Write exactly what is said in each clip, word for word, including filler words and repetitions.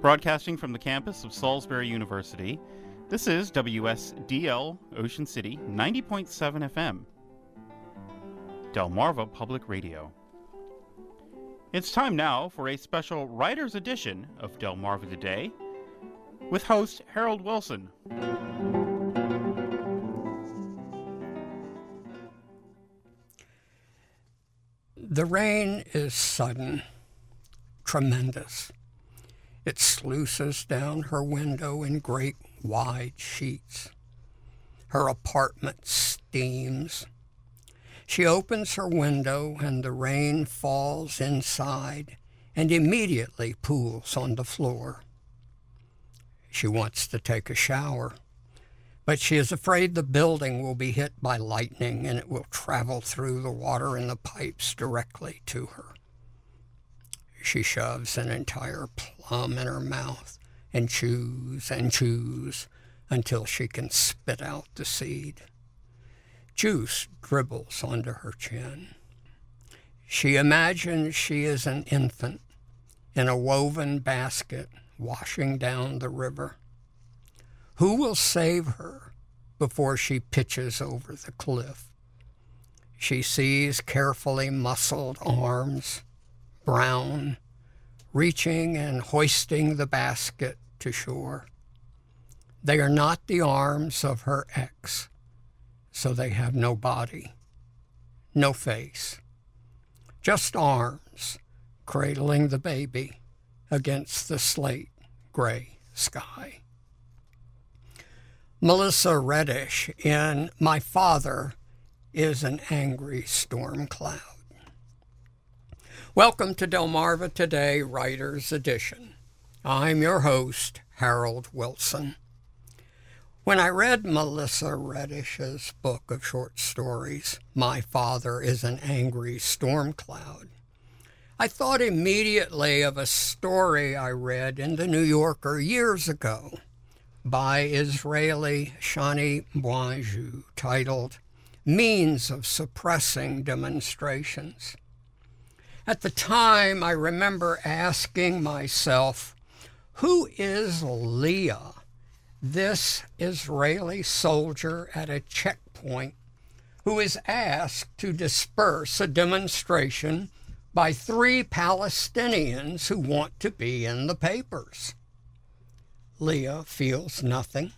Broadcasting from the campus of Salisbury University, this is W S D L Ocean City ninety point seven F M, Delmarva Public Radio. It's time now for a special writer's edition of Delmarva Today with host Harold Wilson. The rain is sudden, tremendous. It sluices down her window in great wide sheets. Her apartment steams. She opens her window and the rain falls inside and immediately pools on the floor. She wants to take a shower, but she is afraid the building will be hit by lightning and it will travel through the water in the pipes directly to her. She shoves an entire plum in her mouth and chews and chews until she can spit out the seed. Juice dribbles onto her chin. She imagines she is an infant in a woven basket washing down the river. Who will save her before she pitches over the cliff? She sees carefully muscled arms, brown, reaching and hoisting the basket to shore. They are not the arms of her ex, so they have no body, no face, just arms cradling the baby against the slate gray sky. Melissa Reddish in My Father is an Angry Storm Cloud. Welcome to Delmarva Today Writer's Edition. I'm your host, Harold Wilson. When I read Melissa Reddish's book of short stories, My Father is an Angry Storm Cloud, I thought immediately of a story I read in the New Yorker years ago by Israeli Shani Bouanjou titled Means of Suppressing Demonstrations. At the time, I remember asking myself, who is Leah, this Israeli soldier at a checkpoint who is asked to disperse a demonstration by three Palestinians who want to be in the papers? Leah feels nothing,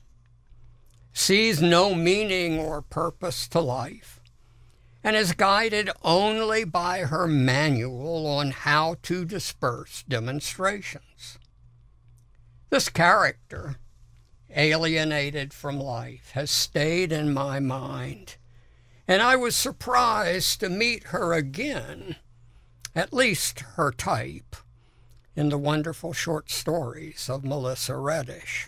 sees no meaning or purpose to life, and is guided only by her manual on how to disperse demonstrations. This character, alienated from life, has stayed in my mind, and I was surprised to meet her again, at least her type, in the wonderful short stories of Melissa Reddish.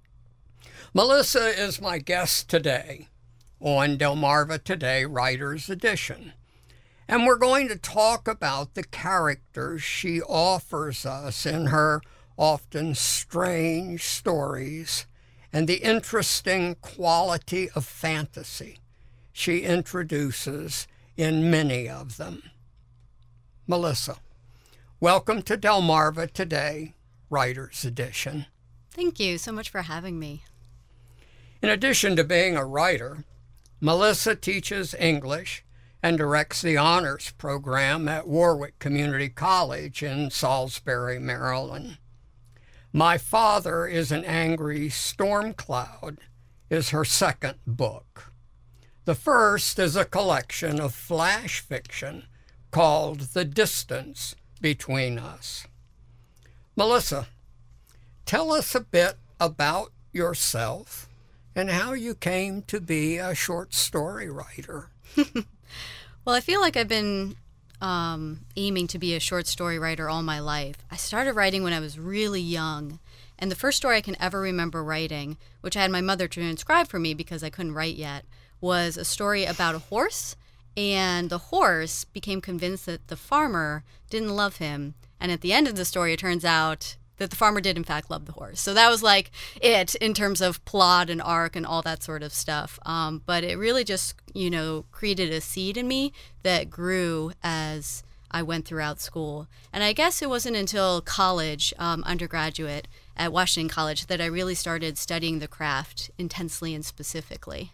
Melissa is my guest today on Delmarva Today Writer's Edition, and we're going to talk about the characters she offers us in her often strange stories and the interesting quality of fantasy she introduces in many of them. Melissa, welcome to Delmarva Today Writer's Edition. Thank you so much for having me. In addition to being a writer, Melissa teaches English and directs the honors program at Warwick Community College in Salisbury, Maryland. My Father is an Angry Storm Cloud is her second book. The first is a collection of flash fiction called The Distance Between Us. Melissa, tell us a bit about yourself and how you came to be a short story writer. Well, I feel like I've been um, aiming to be a short story writer all my life. I started writing when I was really young, and the first story I can ever remember writing, which I had my mother transcribe for me because I couldn't write yet, was a story about a horse, and the horse became convinced that the farmer didn't love him, and at the end of the story it turns out that the farmer did in fact love the horse. So that was like it in terms of plot and arc and all that sort of stuff. Um, but it really just, you know, created a seed in me that grew as I went throughout school. And I guess it wasn't until college, um, undergraduate at Washington College, that I really started studying the craft intensely and specifically.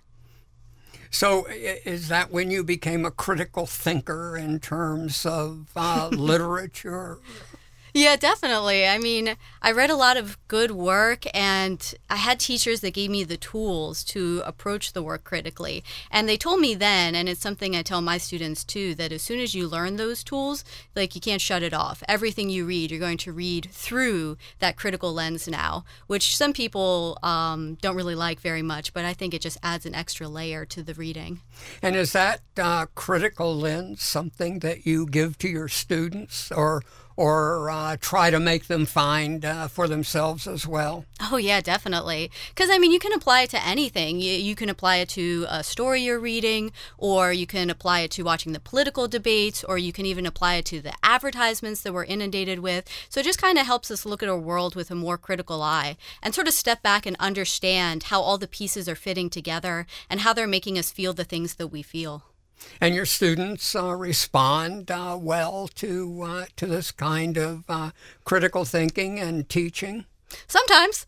So is that when you became a critical thinker in terms of uh, literature? Yeah, definitely. I mean, I read a lot of good work, and I had teachers that gave me the tools to approach the work critically. And they told me then, and it's something I tell my students too, that as soon as you learn those tools, like, you can't shut it off. Everything you read, you're going to read through that critical lens now, which some people um, don't really like very much, but I think it just adds an extra layer to the reading. And is that uh, critical lens something that you give to your students, or or uh, try to make them find uh, for themselves as well? Oh, yeah, definitely. Because, I mean, you can apply it to anything. You, you can apply it to a story you're reading, or you can apply it to watching the political debates, or you can even apply it to the advertisements that we're inundated with. So it just kind of helps us look at our world with a more critical eye and sort of step back and understand how all the pieces are fitting together and how they're making us feel the things that we feel. And your students uh, respond uh, well to uh, to this kind of uh, critical thinking and teaching? Sometimes.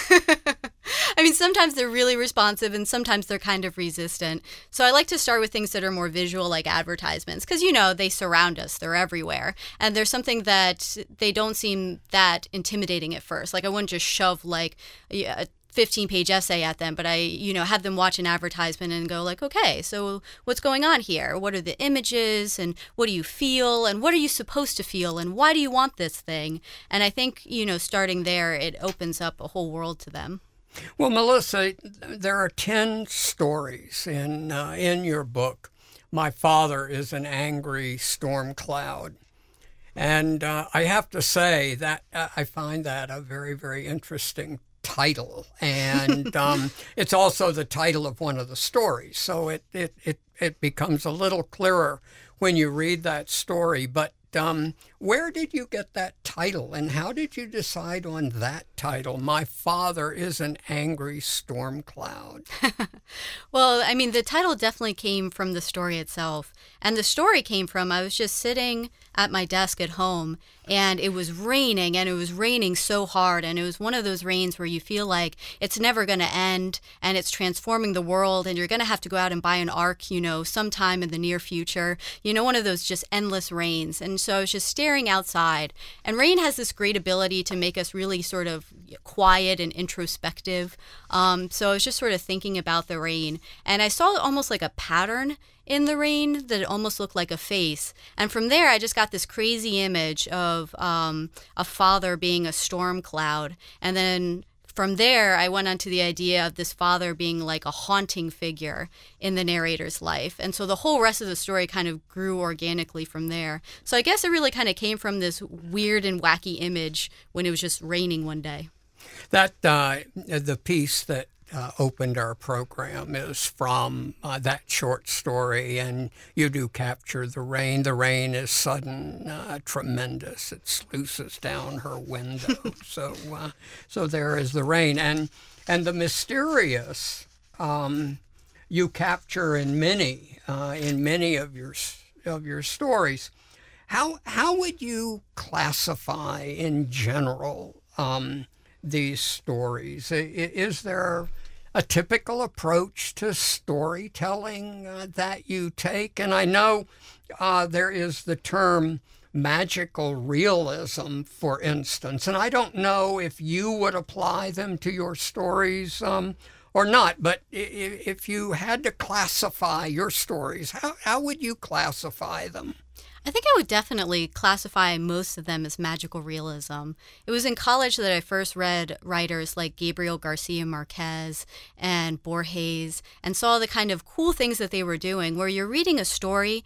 I mean, sometimes they're really responsive, and sometimes they're kind of resistant. So I like to start with things that are more visual, like advertisements, because, you know, they surround us. They're everywhere. And there's something that they don't seem that intimidating at first. Like, I wouldn't just shove, like, a fifteen-page essay at them, but I, you know, have them watch an advertisement and go like, okay, so what's going on here? What are the images, and what do you feel, and what are you supposed to feel, and why do you want this thing? And I think, you know, starting there, it opens up a whole world to them. Well, Melissa, there are ten stories in uh, in your book. My Father is an Angry Storm Cloud. And uh, I have to say that uh, I find that a very, very interesting title, and um, it's also the title of one of the stories, so it, it, it, it becomes a little clearer when you read that story. But um, where did you get that title, and how did you decide on that title, My Father is an Angry Storm Cloud? Well, I mean, the title definitely came from the story itself, and the story came from, I was just sitting at my desk at home, and it was raining, and it was raining so hard, and it was one of those rains where you feel like it's never going to end, and it's transforming the world, and you're going to have to go out and buy an ark, you know, sometime in the near future, you know, one of those just endless rains. And so I was just staring outside, and rain has this great ability to make us really sort of quiet and introspective. Um, so I was just sort of thinking about the rain, and I saw almost like a pattern in the rain that almost looked like a face. And from there, I just got this crazy image of um, a father being a storm cloud. And then from there, I went on to the idea of this father being like a haunting figure in the narrator's life. And so the whole rest of the story kind of grew organically from there. So I guess it really kind of came from this weird and wacky image when it was just raining one day. That uh, the piece that Uh, opened our program is from uh, that short story, and you do capture the rain. The rain is sudden, uh, tremendous. It sluices down her window. so, uh, so there is the rain, and and the mysterious um, you capture in many uh, in many of your of your stories. How how would you classify in general Um, these stories? Is there a typical approach to storytelling uh, that you take? And I know uh, there is the term magical realism, for instance, and I don't know if you would apply them to your stories um, or not, but if you had to classify your stories, how, how would you classify them? I think I would definitely classify most of them as magical realism. It was in college that I first read writers like Gabriel Garcia Marquez and Borges and saw the kind of cool things that they were doing, where you're reading a story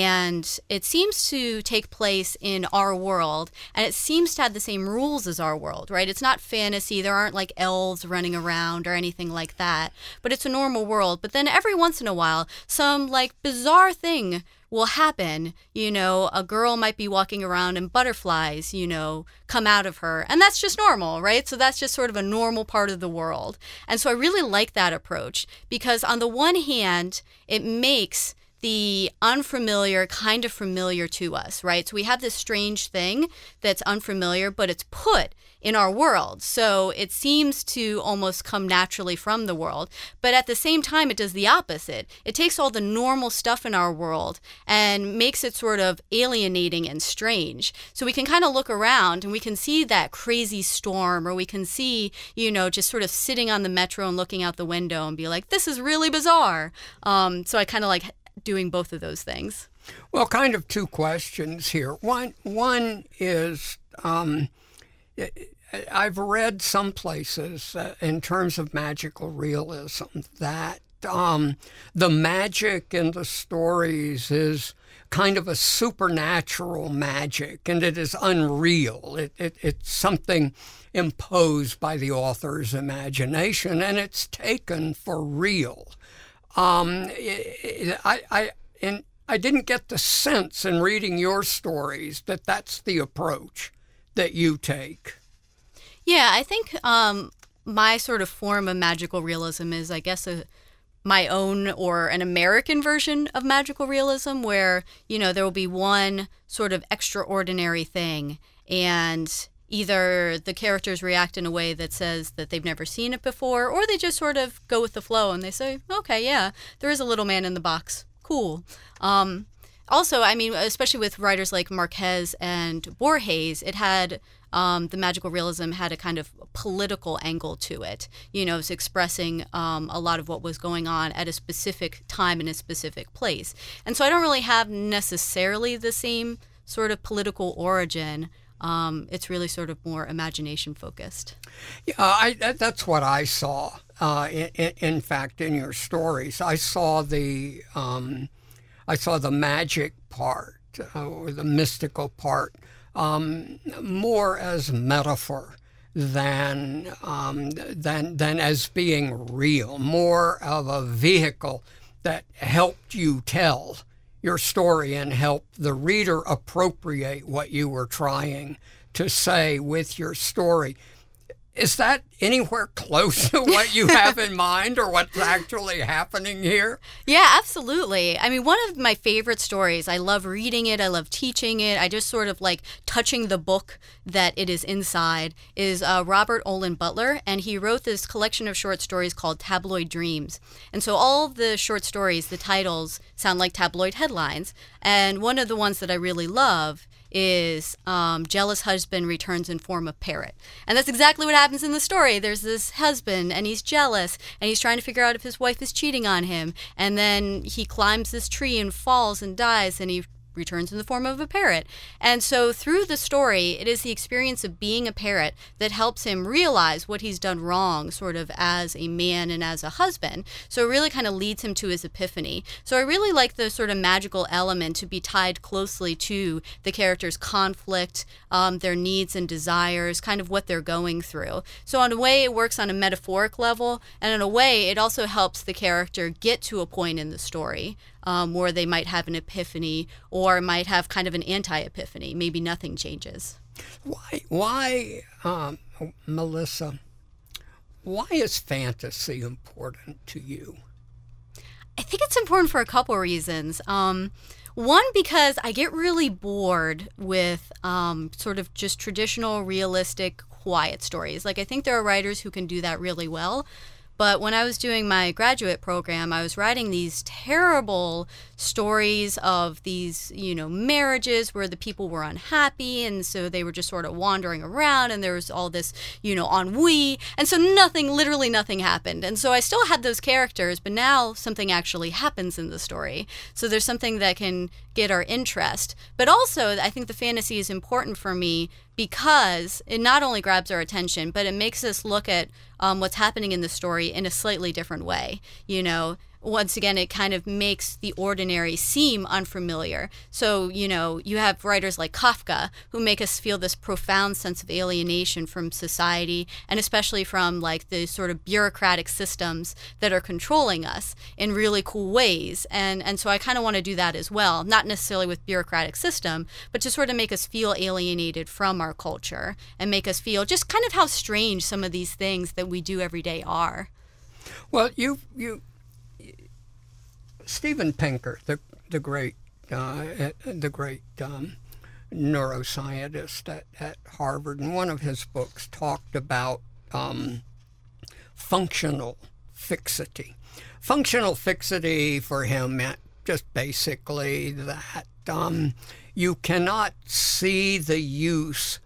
and it seems to take place in our world, and it seems to have the same rules as our world, right? It's not fantasy. There aren't like elves running around or anything like that, but it's a normal world. But then every once in a while, some like bizarre thing will happen. You know, a girl might be walking around and butterflies, you know, come out of her. And that's just normal, right? So that's just sort of a normal part of the world. And so I really like that approach because on the one hand, it makes the unfamiliar kind of familiar to us, right? So we have this strange thing that's unfamiliar, but it's put in our world. So it seems to almost come naturally from the world. But at the same time, it does the opposite. It takes all the normal stuff in our world and makes it sort of alienating and strange. So we can kind of look around and we can see that crazy storm, or we can see, you know, just sort of sitting on the metro and looking out the window and be like, this is really bizarre. Um, so I kind of like doing both of those things. Well, kind of two questions here. One, one is, um, I've read some places uh, in terms of magical realism that um, the magic in the stories is kind of a supernatural magic, and it is unreal. It, it, it's something imposed by the author's imagination, and it's taken for real. Um, I, I, and I didn't get the sense in reading your stories that that's the approach that you take. Yeah, I think um, my sort of form of magical realism is, I guess, a, my own or an American version of magical realism, where, you know, there will be one sort of extraordinary thing, and either the characters react in a way that says that they've never seen it before, or they just sort of go with the flow and they say, okay, yeah, there is a little man in the box. Cool. Um, also, I mean, especially with writers like Marquez and Borges, it had, um, the magical realism had a kind of political angle to it. You know, it's expressing um, a lot of what was going on at a specific time in a specific place. And so I don't really have necessarily the same sort of political origin. Um, it's really sort of more imagination focused. Yeah, I, that's what I saw. Uh, in, in fact, in your stories, I saw the um, I saw the magic part uh, or the mystical part um, more as metaphor than um, than than as being real. More of a vehicle that helped you tell your story and help the reader appropriate what you were trying to say with your story. Is that anywhere close to what you have in mind or what's actually happening here? Yeah, absolutely. I mean, one of my favorite stories, I love reading it, I love teaching it, I just sort of like touching the book that it is inside, is uh, Robert Olin Butler, and he wrote this collection of short stories called Tabloid Dreams. And so all the short stories, the titles sound like tabloid headlines, and one of the ones that I really love is um, Jealous Husband Returns in Form of Parrot. And that's exactly what happens in the story. There's this husband, and he's jealous, and he's trying to figure out if his wife is cheating on him. And then he climbs this tree and falls and dies, and he returns in the form of a parrot. And so through the story, it is the experience of being a parrot that helps him realize what he's done wrong, sort of as a man and as a husband. So it really kind of leads him to his epiphany. So I really like the sort of magical element to be tied closely to the character's conflict, um, their needs and desires, kind of what they're going through. So in a way, it works on a metaphoric level, and in a way, it also helps the character get to a point in the story Um, where they might have an epiphany or might have kind of an anti-epiphany. Maybe nothing changes. Why, why, um, Melissa, why is fantasy important to you? I think it's important for a couple reasons. Um, one, because I get really bored with um, sort of just traditional, realistic, quiet stories. Like, I think there are writers who can do that really well. But when I was doing my graduate program, I was writing these terrible stories of these, you know, marriages where the people were unhappy, and so they were just sort of wandering around, and there was all this, you know, ennui, and so nothing, literally nothing happened. And so I still had those characters, but now something actually happens in the story. So there's something that can get our interest. But also, I think the fantasy is important for me because it not only grabs our attention, but it makes us look at um, what's happening in the story in a slightly different way. You know, once again, it kind of makes the ordinary seem unfamiliar. So, you know, you have writers like Kafka who make us feel this profound sense of alienation from society, and especially from like the sort of bureaucratic systems that are controlling us in really cool ways. And and so I kind of want to do that as well, not necessarily with bureaucratic system, but to sort of make us feel alienated from our culture and make us feel just kind of how strange some of these things that we do every day are. Well, you you Steven Pinker, the the great uh, the great um, neuroscientist at, at Harvard, and one of his books talked about um, functional fixity. Functional fixity for him meant just basically that um, you cannot see the use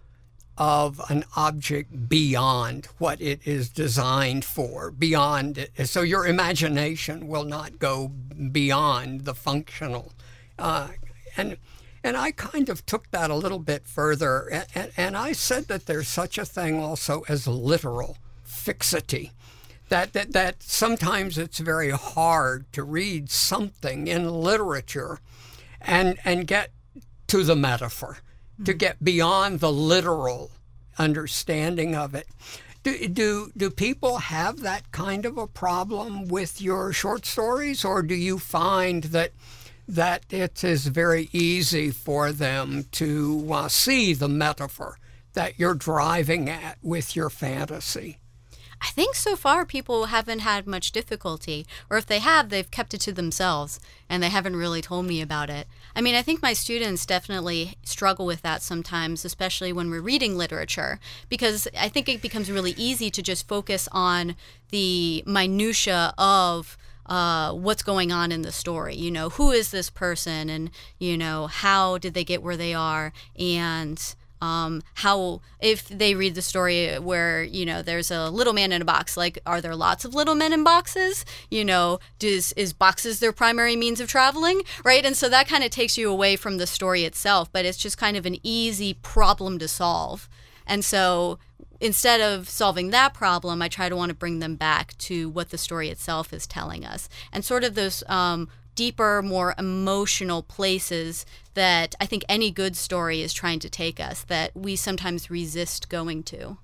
of an object beyond what it is designed for, beyond it. So your imagination will not go beyond the functional. Uh, and and I kind of took that a little bit further, and, and, and I said that there's such a thing also as literal fixity. That, that, that sometimes it's very hard to read something in literature and, and get to the metaphor, to get beyond the literal understanding of it. Do, do, do people have that kind of a problem with your short stories, or do you find that that it is very easy for them to uh, see the metaphor that you're driving at with your fantasy? I think so far people haven't had much difficulty, or if they have, they've kept it to themselves and they haven't really told me about it. I mean, I think my students definitely struggle with that sometimes, especially when we're reading literature, because I think it becomes really easy to just focus on the minutia of uh, what's going on in the story. You know, who is this person, and, you know, how did they get where they are, and Um, how, if they read the story where, you know, there's a little man in a box, like, are there lots of little men in boxes? You know, does, is boxes their primary means of traveling, right? And so that kind of takes you away from the story itself, but it's just kind of an easy problem to solve. And so instead of solving that problem, I try to want to bring them back to what the story itself is telling us, and sort of those um, deeper, more emotional places that I think any good story is trying to take us, that we sometimes resist going to.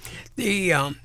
The um,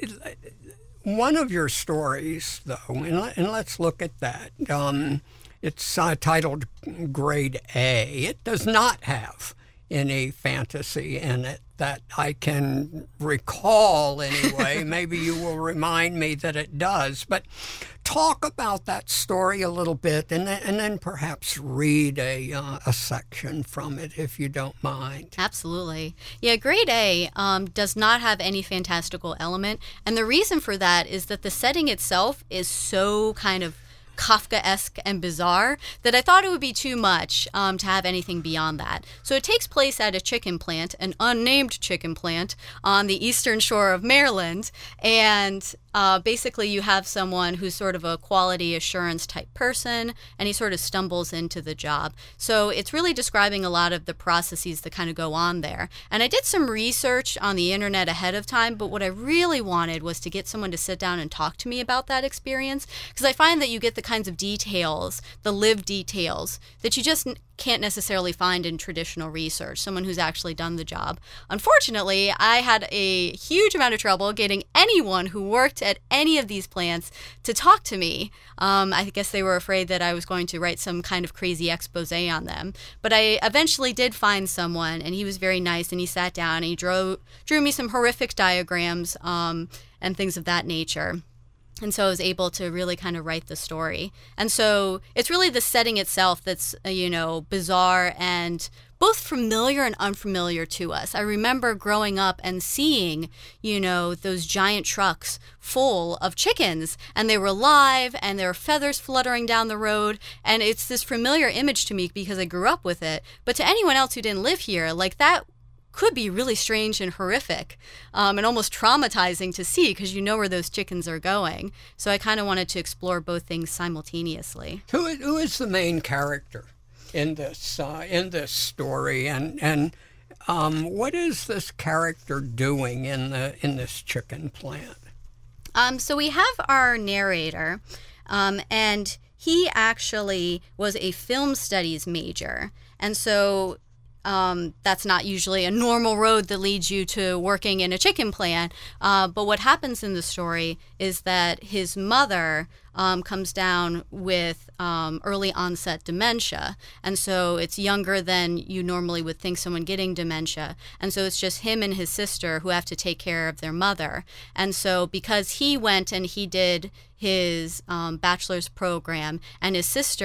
one of your stories, though, and, let, and let's look at that. Um, it's uh, titled Grade A. It does not have any fantasy in it that I can recall anyway. Maybe you will remind me that it does. But talk about that story a little bit, and then, and then perhaps read a uh, a section from it, if you don't mind. Absolutely. Yeah, Grade A um, does not have any fantastical element. And the reason for that is that the setting itself is so kind of Kafkaesque and bizarre that I thought it would be too much um, to have anything beyond that. So it takes place at a chicken plant, an unnamed chicken plant on the eastern shore of Maryland, and uh, basically you have someone who's sort of a quality assurance type person, and he sort of stumbles into the job. So it's really describing a lot of the processes that kind of go on there. And I did some research on the internet ahead of time, but what I really wanted was to get someone to sit down and talk to me about that experience, because I find that you get the kinds of details, the lived details, that you just can't necessarily find in traditional research, someone who's actually done the job. Unfortunately, I had a huge amount of trouble getting anyone who worked at any of these plants to talk to me. Um, I guess they were afraid that I was going to write some kind of crazy expose on them. But I eventually did find someone, and he was very nice, and he sat down and he drew, drew me some horrific diagrams um, and things of that nature. And so I was able to really kind of write the story. And so it's really the setting itself that's, uh, you know, bizarre and both familiar and unfamiliar to us. I remember growing up and seeing, you know, those giant trucks full of chickens, and they were alive, and there were feathers fluttering down the road. And it's this familiar image to me because I grew up with it. But to anyone else who didn't live here, like, that could be really strange and horrific um, and almost traumatizing to see, because you know where those chickens are going. So I kind of wanted to explore both things simultaneously. Who, who is the main character in this uh, in this story, and and um, what is this character doing in the in this chicken plant? Um, so we have our narrator, um, and he actually was a film studies major, and so Um, that's not usually a normal road that leads you to working in a chicken plant. Uh, but what happens in the story is that his mother um, comes down with um, early onset dementia. And so it's younger than you normally would think someone getting dementia. And so it's just him and his sister who have to take care of their mother. And so because he went and he did his um, bachelor's program, and his sister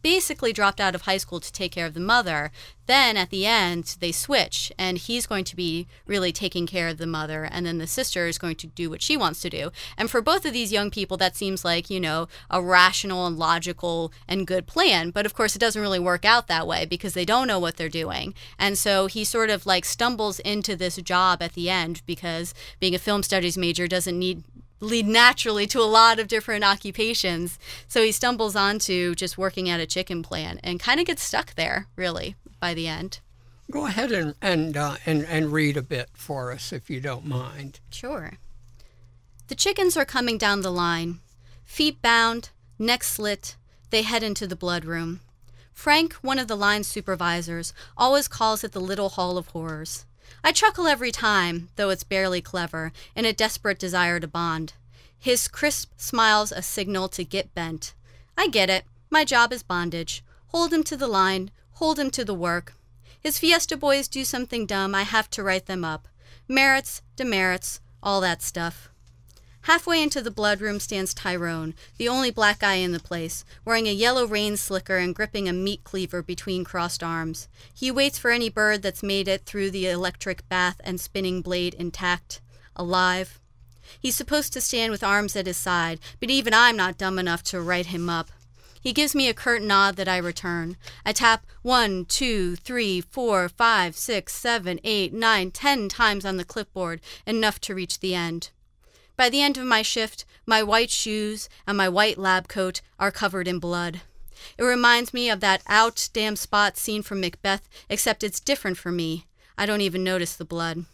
basically dropped out of high school to take care of the mother. Then at the end, they switch, and he's going to be really taking care of the mother, and then the sister is going to do what she wants to do. And for both of these young people, that seems like, you know, a rational and logical and good plan. But of course, it doesn't really work out that way because they don't know what they're doing. And so he sort of like stumbles into this job at the end because being a film studies major doesn't need lead naturally to a lot of different occupations. So he stumbles onto just working at a chicken plant and kind of gets stuck there, really, by the end. Go ahead and and, uh, and and read a bit for us, if you don't mind. Sure. The chickens are coming down the line. Feet bound, neck slit, they head into the blood room. Frank, one of the line supervisors, always calls it the Little Hall of Horrors. I chuckle every time, though it's barely clever, in a desperate desire to bond. His crisp smile's a signal to get bent. I get it. My job is bondage. Hold him to the line. Hold him to the work. His Fiesta boys do something dumb, I have to write them up. Merits, demerits, all that stuff. Halfway into the blood room stands Tyrone, the only black guy in the place, wearing a yellow rain slicker and gripping a meat cleaver between crossed arms. He waits for any bird that's made it through the electric bath and spinning blade intact, alive. He's supposed to stand with arms at his side, but even I'm not dumb enough to write him up. He gives me a curt nod that I return. I tap one, two, three, four, five, six, seven, eight, nine, ten times on the clipboard, enough to reach the end. By the end of my shift, my white shoes and my white lab coat are covered in blood. It reminds me of that out damn spot scene from Macbeth, except it's different for me. I don't even notice the blood.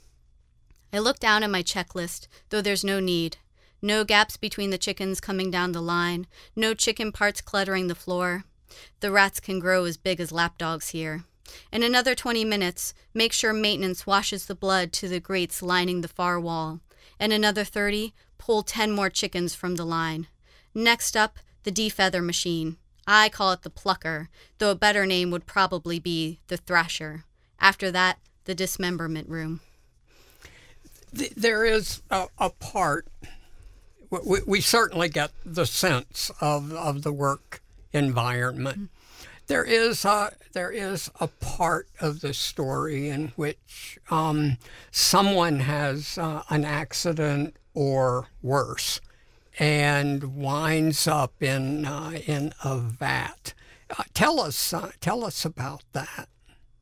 I look down at my checklist, though there's no need. No gaps between the chickens coming down the line, no chicken parts cluttering the floor. The rats can grow as big as lapdogs here. In another twenty minutes, make sure maintenance washes the blood to the grates lining the far wall. In another thirty, pull ten more chickens from the line. Next up, the defeather machine. I call it the plucker, though a better name would probably be the thrasher. After that, the dismemberment room. There is a, a part, we, we certainly get the sense of, of the work environment. Mm-hmm. There is a, there is a part of the story in which um, someone has uh, an accident or worse and winds up in uh, in a vat. Uh, tell us uh, tell us about that.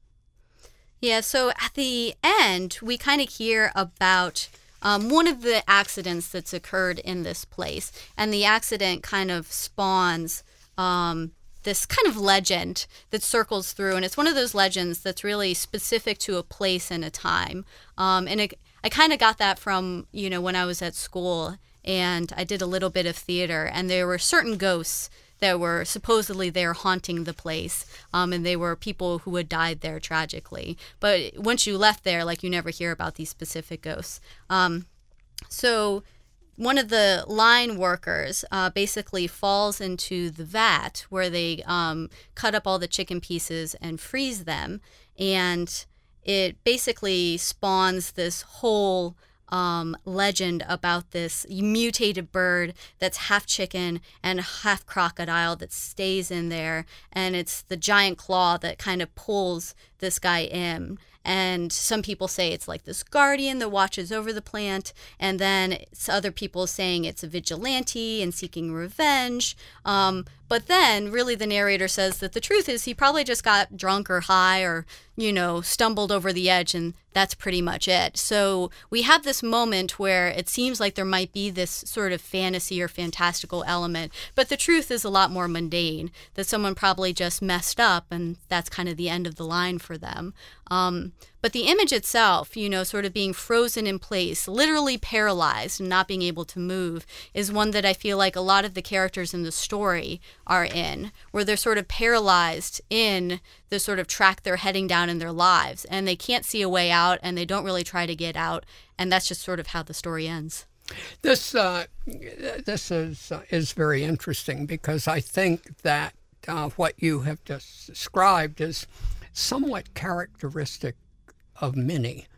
Yeah, so at the end, we kind of hear about um, one of the accidents that's occurred in this place, and the accident kind of spawns um, this kind of legend that circles through, and it's one of those legends that's really specific to a place and a time. Um, and it, I kind of got that from, you know, when I was at school, and I did a little bit of theater, and there were certain ghosts that were supposedly there haunting the place, um, and they were people who had died there tragically. But once you left there, like, you never hear about these specific ghosts. Um, so one of the line workers uh, basically falls into the vat where they um, cut up all the chicken pieces and freeze them, and it basically spawns this whole Um, legend about this mutated bird that's half chicken and half crocodile that stays in there, and it's the giant claw that kind of pulls this guy in. And some people say it's like this guardian that watches over the plant, and then it's other people saying it's a vigilante and seeking revenge. Um, but then really the narrator says that the truth is he probably just got drunk or high or, you know, stumbled over the edge, and that's pretty much it. So we have this moment where it seems like there might be this sort of fantasy or fantastical element, but the truth is a lot more mundane, that someone probably just messed up, and that's kind of the end of the line for them. Um, but the image itself, you know, sort of being frozen in place, literally paralyzed and not being able to move, is one that I feel like a lot of the characters in the story are in, where they're sort of paralyzed in the sort of track they're heading down in their lives, and they can't see a way out, and they don't really try to get out, and that's just sort of how the story ends. This uh, this is uh, is very interesting, because I think that uh, what you have just described is somewhat characteristic of many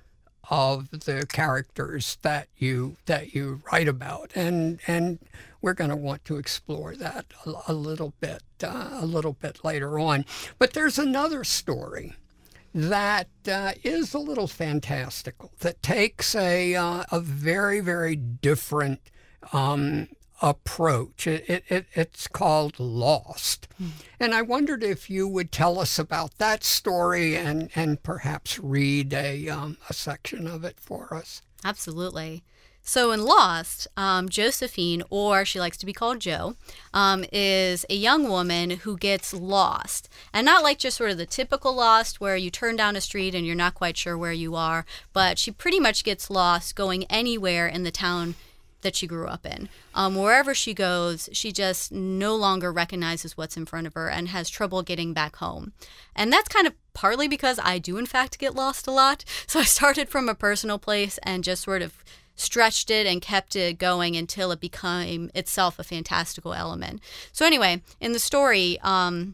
of the characters that you that you write about, and and we're going to want to explore that a, a little bit uh, a little bit later on. But there's another story that uh, is a little fantastical, that takes a uh, a very very different um, approach. It, it, it's called Lost. Mm. And I wondered if you would tell us about that story and, and perhaps read a, um, a section of it for us. Absolutely. So in Lost, um, Josephine, or she likes to be called Jo, um, is a young woman who gets lost. And not like just sort of the typical lost where you turn down a street and you're not quite sure where you are, but she pretty much gets lost going anywhere in the town that she grew up in. Um, wherever she goes, she just no longer recognizes what's in front of her and has trouble getting back home. And that's kind of partly because I do, in fact, get lost a lot. So I started from a personal place and just sort of stretched it and kept it going until it became itself a fantastical element. So anyway, in the story, um,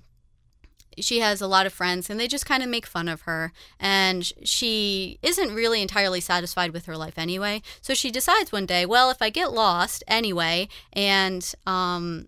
she has a lot of friends and they just kind of make fun of her, and she isn't really entirely satisfied with her life anyway. So she decides one day, well, if I get lost anyway, and um,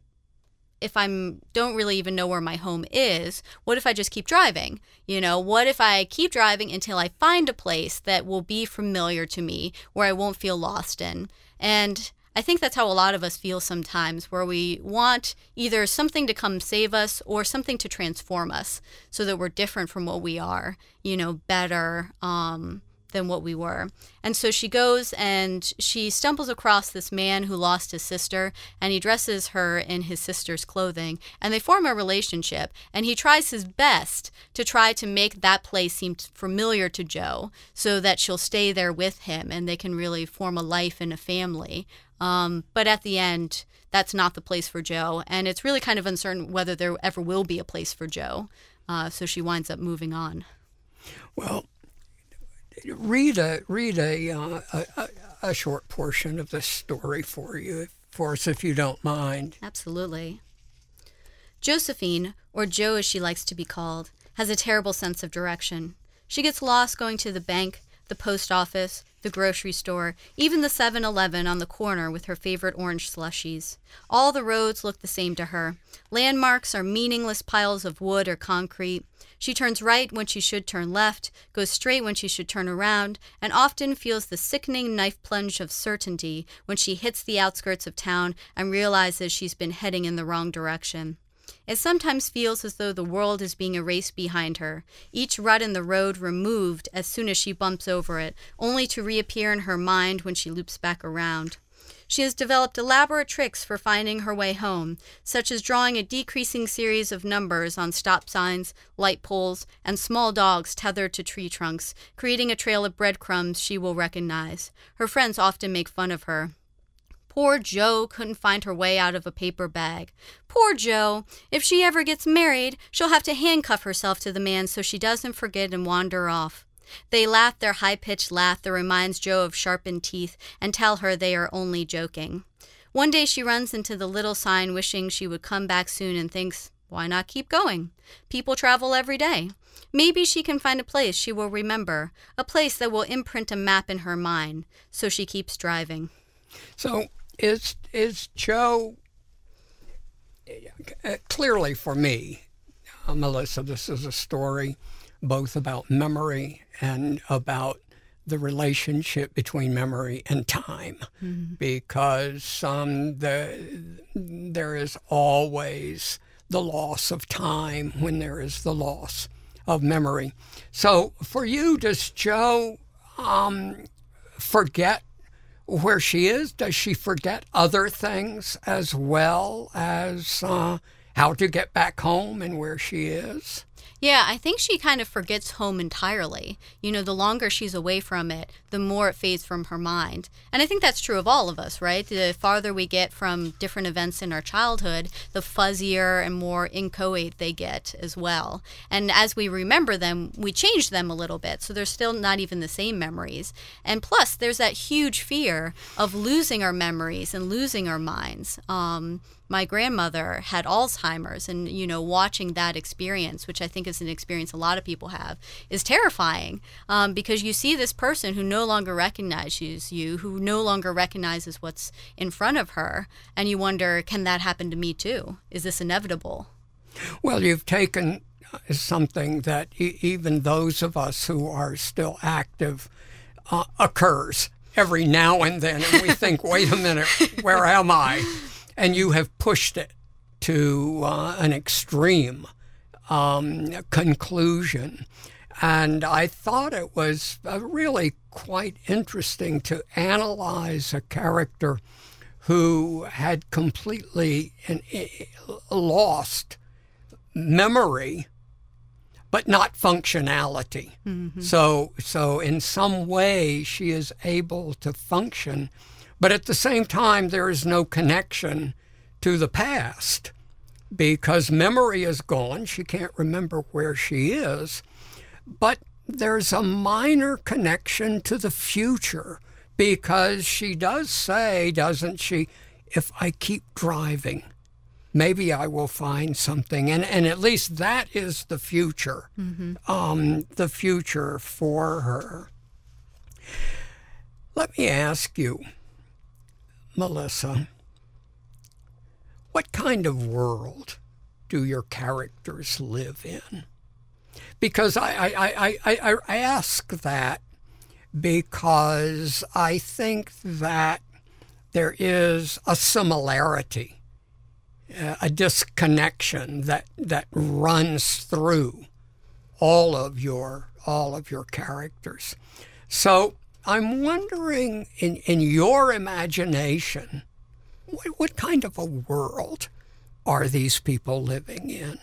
if I don't really even know where my home is, what if I just keep driving? You know, what if I keep driving until I find a place that will be familiar to me, where I won't feel lost in? And I think that's how a lot of us feel sometimes, where we want either something to come save us or something to transform us so that we're different from what we are, you know, better um, than what we were. And so she goes and she stumbles across this man who lost his sister, and he dresses her in his sister's clothing, and they form a relationship, and he tries his best to try to make that place seem familiar to Jo so that she'll stay there with him and they can really form a life and a family. Um, but at the end, that's not the place for Jo, and it's really kind of uncertain whether there ever will be a place for Jo. Uh, so she winds up moving on. Well, read a read a, uh, a a short portion of this story for you, for us, if you don't mind. Absolutely. Josephine, or Jo as she likes to be called, has a terrible sense of direction. She gets lost going to the bank, the post office, the grocery store, even the seven eleven on the corner with her favorite orange slushies. All the roads look the same to her. Landmarks are meaningless piles of wood or concrete. She turns right when she should turn left, goes straight when she should turn around, and often feels the sickening knife plunge of certainty when she hits the outskirts of town and realizes she's been heading in the wrong direction. It sometimes feels as though the world is being erased behind her, each rut in the road removed as soon as she bumps over it, only to reappear in her mind when she loops back around. She has developed elaborate tricks for finding her way home, such as drawing a decreasing series of numbers on stop signs, light poles, and small dogs tethered to tree trunks, creating a trail of breadcrumbs she will recognize. Her friends often make fun of her. Poor Jo couldn't find her way out of a paper bag. Poor Jo! If she ever gets married, she'll have to handcuff herself to the man so she doesn't forget and wander off. They laugh their high-pitched laugh that reminds Jo of sharpened teeth and tell her they are only joking. One day she runs into the little sign wishing she would come back soon and thinks, why not keep going? People travel every day. Maybe she can find a place she will remember, a place that will imprint a map in her mind, so she keeps driving. So is is Jo, uh, clearly for me, uh, Melissa, this is a story both about memory and about the relationship between memory and time, mm-hmm. because um, the, there is always the loss of time when there is the loss of memory. So for you, does Jo um, forget where she is? Does she forget other things as well as uh, how to get back home and where she is? Yeah, I think she kind of forgets home entirely. You know, the longer she's away from it, the more it fades from her mind. And I think that's true of all of us, right? The farther we get from different events in our childhood, the fuzzier and more inchoate they get as well. And as we remember them, we change them a little bit, so they're still not even the same memories. And plus, there's that huge fear of losing our memories and losing our minds. Um, my grandmother had Alzheimer's, and, you know, watching that experience, which I think think is an experience a lot of people have, is terrifying um, because you see this person who no longer recognizes you, who no longer recognizes what's in front of her, and you wonder, can that happen to me too? Is this inevitable? Well, you've taken something that e- even those of us who are still active uh, occurs every now and then, and we think, wait a minute, where am I? And you have pushed it to uh, an extreme um, conclusion. And I thought it was uh, really quite interesting to analyze a character who had completely in, in, lost memory, but not functionality. Mm-hmm. So, so in some way, she is able to function, but at the same time, there is no connection to the past because memory is gone. She can't remember where she is, but there's a minor connection to the future because she does say, doesn't she, if I keep driving, maybe I will find something. And, and at least that is the future, mm-hmm. um, the future for her. Let me ask you, Melissa, what kind of world do your characters live in? Because I, I, I, I, I ask that because I think that there is a similarity, a disconnection that that runs through all of your all of your characters. So I'm wondering, in, in your imagination, what, what kind of a world are these people living in?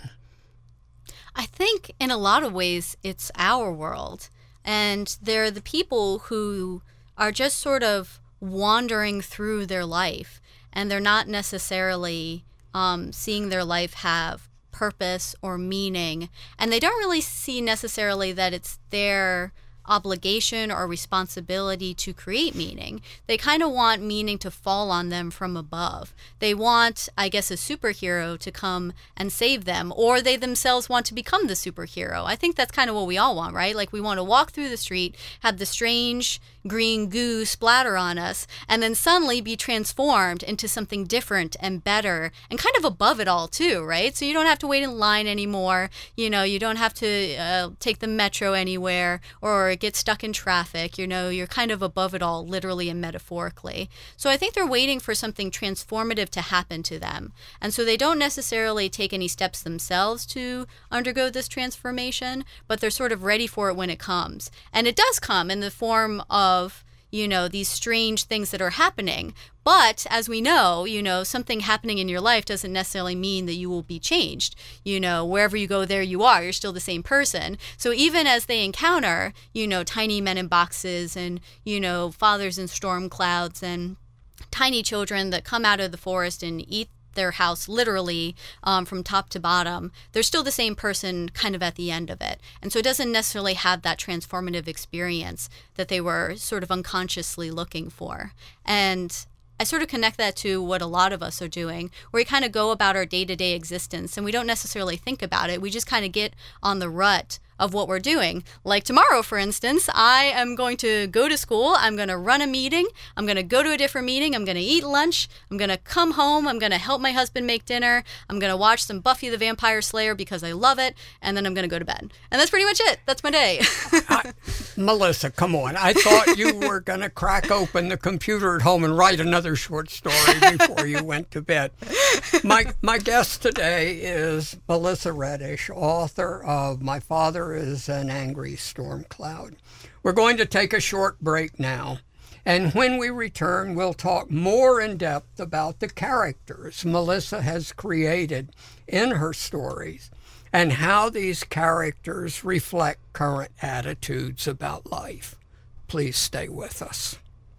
I think in a lot of ways it's our world. And they're the people who are just sort of wandering through their life. And they're not necessarily um, seeing their life have purpose or meaning. And they don't really see necessarily that it's their obligation or responsibility to create meaning. They kind of want meaning to fall on them from above. They want, I guess, a superhero to come and save them, or they themselves want to become the superhero. I think that's kind of what we all want, right? Like we want to walk through the street, have the strange green goo splatter on us, and then suddenly be transformed into something different and better and kind of above it all too, right? So you don't have to wait in line anymore. You know, you don't have to uh, take the metro anywhere or get stuck in traffic. You know, you're kind of above it all, literally and metaphorically. So I think they're waiting for something transformative to happen to them. And so they don't necessarily take any steps themselves to undergo this transformation, but they're sort of ready for it when it comes. And it does come in the form of of, you know, these strange things that are happening. But as we know, you know, something happening in your life doesn't necessarily mean that you will be changed. You know, wherever you go, there you are. You're still the same person. So even as they encounter, you know, tiny men in boxes and, you know, fathers in storm clouds and tiny children that come out of the forest and eat their house literally um, from top to bottom, they're still the same person kind of at the end of it. And so it doesn't necessarily have that transformative experience that they were sort of unconsciously looking for. And I sort of connect that to what a lot of us are doing, where we kind of go about our day-to-day existence and we don't necessarily think about it. We just kind of get on the rut of what we're doing. Like tomorrow, for instance, I am going to go to school. I'm going to run a meeting. I'm going to go to a different meeting. I'm going to eat lunch. I'm going to come home. I'm going to help my husband make dinner. I'm going to watch some Buffy the Vampire Slayer because I love it. And then I'm going to go to bed. And that's pretty much it. That's my day. I, Melissa, come on. I thought you were going to crack open the computer at home and write another short story before you went to bed. My, my guest today is Melissa Reddish, author of My Father is an Angry Storm Cloud. We're going to take a short break now, and when we return, we'll talk more in depth about the characters Melissa has created in her stories and how these characters reflect current attitudes about life. Please stay with us.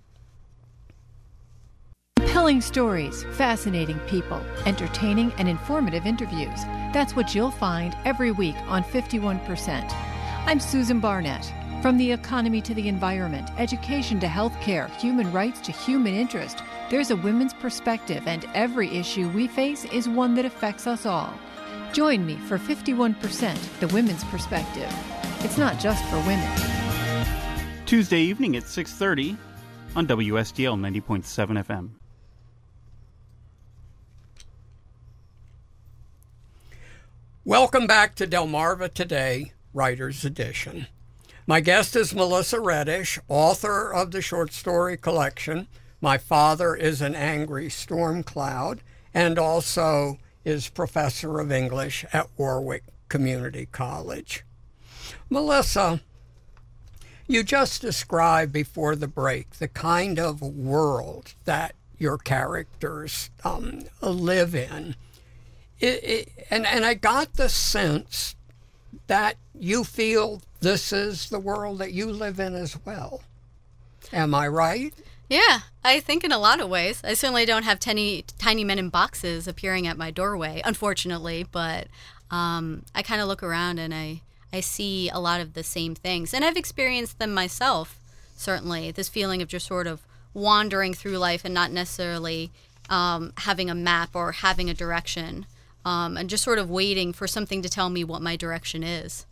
Compelling stories, fascinating people, entertaining and informative interviews. That's what you'll find every week on fifty-one percent. I'm Susan Barnett. From the economy to the environment, education to healthcare, human rights to human interest, there's a women's perspective, and every issue we face is one that affects us all. Join me for fifty-one percent, the women's perspective. It's not just for women. Tuesday evening at six thirty on W S D L ninety point seven F M. Welcome back to Delmarva Today, Writer's Edition. My guest is Melissa Reddish, author of the short story collection, My Father is an Angry Storm Cloud, and also is professor of English at Warwick Community College. Melissa, you just described before the break the kind of world that your characters um, live in. It, it, and, and I got the sense that you feel this is the world that you live in as well. Am I right? Yeah, I think in a lot of ways. I certainly don't have tiny, tiny men in boxes appearing at my doorway, unfortunately, but um, I kind of look around and I, I see a lot of the same things. And I've experienced them myself, certainly, this feeling of just sort of wandering through life and not necessarily um, having a map or having a direction. Um, and just sort of waiting for something to tell me what my direction is.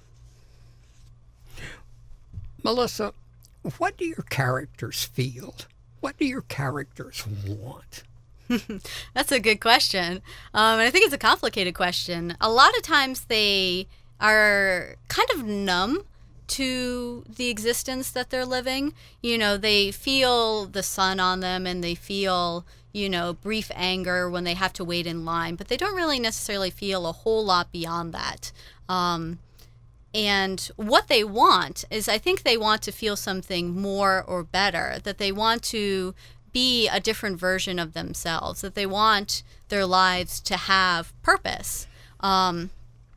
Melissa, what do your characters feel? What do your characters want? That's a good question. Um, and I think it's a complicated question. A lot of times they are kind of numb to the existence that they're living. You know, they feel the sun on them and they feel, you know, brief anger when they have to wait in line, but they don't really necessarily feel a whole lot beyond that. Um, and what they want is, I think they want to feel something more or better, that they want to be a different version of themselves, that they want their lives to have purpose. Um,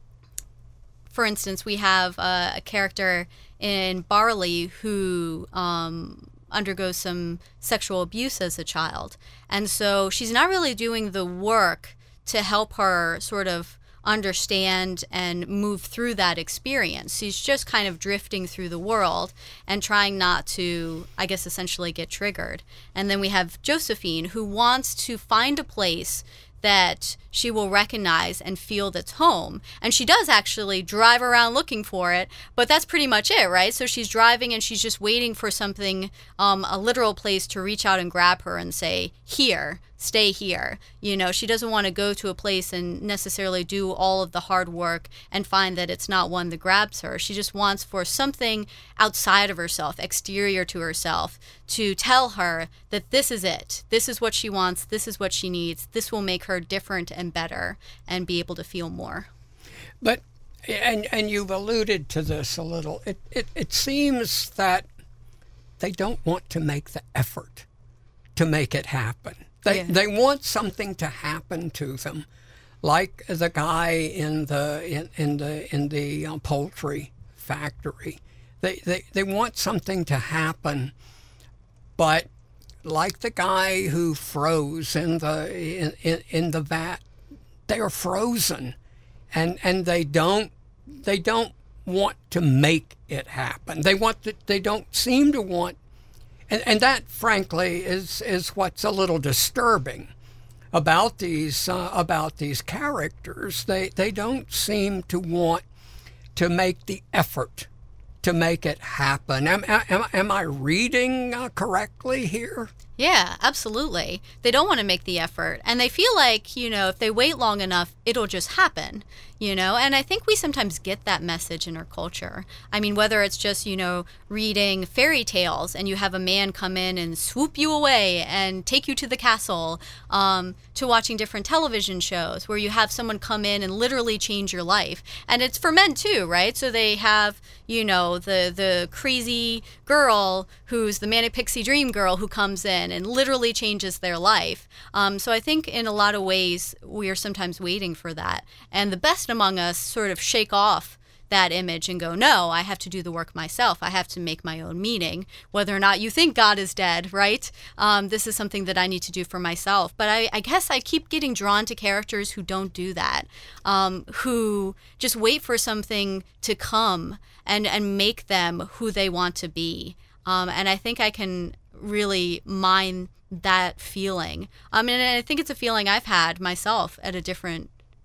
for instance, we have a, a character in Barley who um, undergoes some sexual abuse as a child. And so she's not really doing the work to help her sort of understand and move through that experience. She's just kind of drifting through the world and trying not to, I guess, essentially get triggered. And then we have Josephine, who wants to find a place that she will recognize and feel that's home. And she does actually drive around looking for it, but that's pretty much it, right? So she's driving and she's just waiting for something, um, a literal place to reach out and grab her and say, here, stay here. You know, she doesn't want to go to a place and necessarily do all of the hard work and find that it's not one that grabs her. She just wants for something outside of herself, exterior to herself, to tell her that this is it. This is what she wants. This is what she needs. This will make her different and better and be able to feel more. But, and and you've alluded to this a little, it, it, it seems that they don't want to make the effort to make it happen. They yeah. they want something to happen to them, like the guy in the in, in the in the uh, poultry factory. They, they they want something to happen, but like the guy who froze in the in, in, in the vat, they are frozen, and and they don't they don't want to make it happen. They want to, they don't seem to want. And, and that, frankly, is, is what's a little disturbing about these uh, about these characters. They they don't seem to want to make the effort to make it happen. Am am, am I reading uh, correctly here? Yeah, absolutely. They don't want to make the effort. And they feel like, you know, if they wait long enough, it'll just happen, you know? And I think we sometimes get that message in our culture. I mean, whether it's just, you know, reading fairy tales and you have a man come in and swoop you away and take you to the castle, um, to watching different television shows where you have someone come in and literally change your life. And it's for men too, right? So they have, you know, the, the crazy girl who's the manic pixie dream girl who comes in and literally changes their life. Um, so I think in a lot of ways, we are sometimes waiting for that. And the best among us sort of shake off that image and go, no, I have to do the work myself. I have to make my own meaning, whether or not you think God is dead, right? Um, this is something that I need to do for myself. But I, I guess I keep getting drawn to characters who don't do that, um, who just wait for something to come and, and make them who they want to be. Um, and I think I can really mine that feeling. Um, and I think it's a feeling I've had myself at a different,